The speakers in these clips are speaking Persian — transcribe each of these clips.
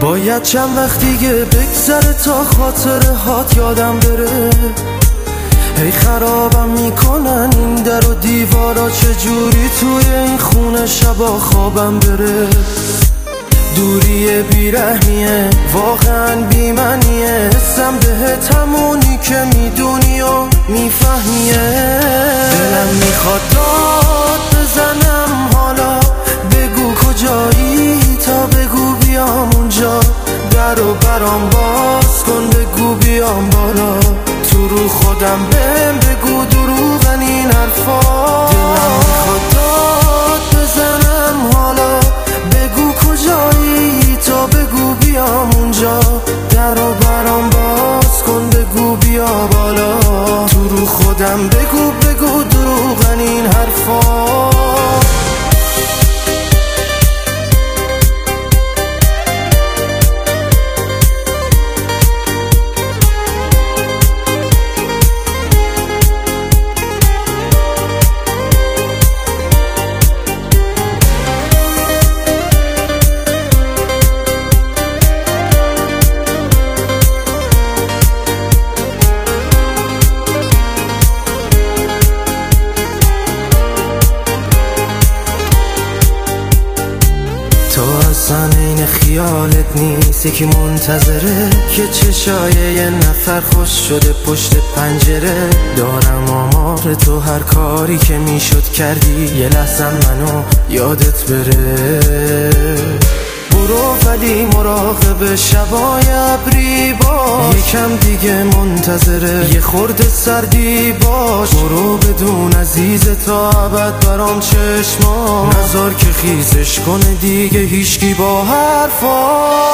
باید چند وقت دیگه بگذره تا خاطره هات یادم بره. هی خرابم میکنن این در و دیوارا، چجوری توی این خونه شبا خوابم بره. دوری بیرحمیه واقعا بیمنیه، حسم بهت همونی که میدونی و میفهمیه. دلم میخواد داد بزنم حالا، بگو کجایی تا بگو بیام اونجا. در و برام باز کن بگو بیام بالا، تو رو خودم بهم بگو دروغن این حرفا. دلم میخواد داد بزنم حالا، بگو کجایی تا بگو بیام اونجا. در و برام باز کن بگو بیا بالا، تو رو خودم بگو دروغن این حرفا. تو اصلا این خیالت نیست، یکی منتظره که چشای یه نفر خوش شده پشت پنجره. دارم آمار تو هر کاری که میشد کردی، یه لحظه منو یادت بره. برو ولی مراقب شبای ابری باش، یکم دیگه منتظره یه خورده سردی باش. برو بدون عزیز تا ابد برام چشما، نذار که خیزش کنه دیگه هیچکی با حرفا.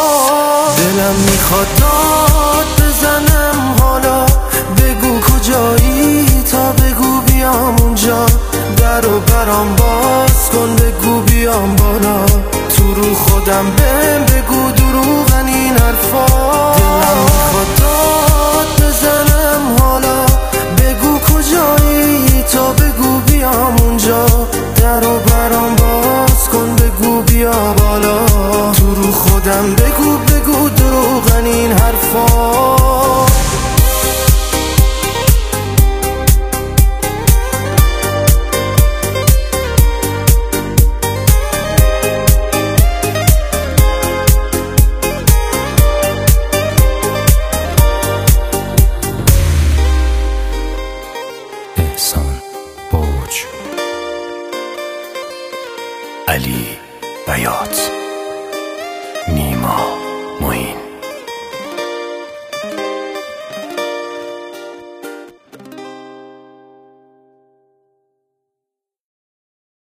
دلم میخواد داد بزنم حالا، بگو کجایی تا بگو بیام اونجا. در و برام باز کن بگو بیام بالا، تو رو خودم بهم بگو دروغن این حرفا. دلم میخواد داد بزنم حالا، بگو کجایی تا بگو بیام اونجا. در و برام باز کن بگو بیا بالا، تو رو خودم بگو دروغن این حرفا. علی بیات نیما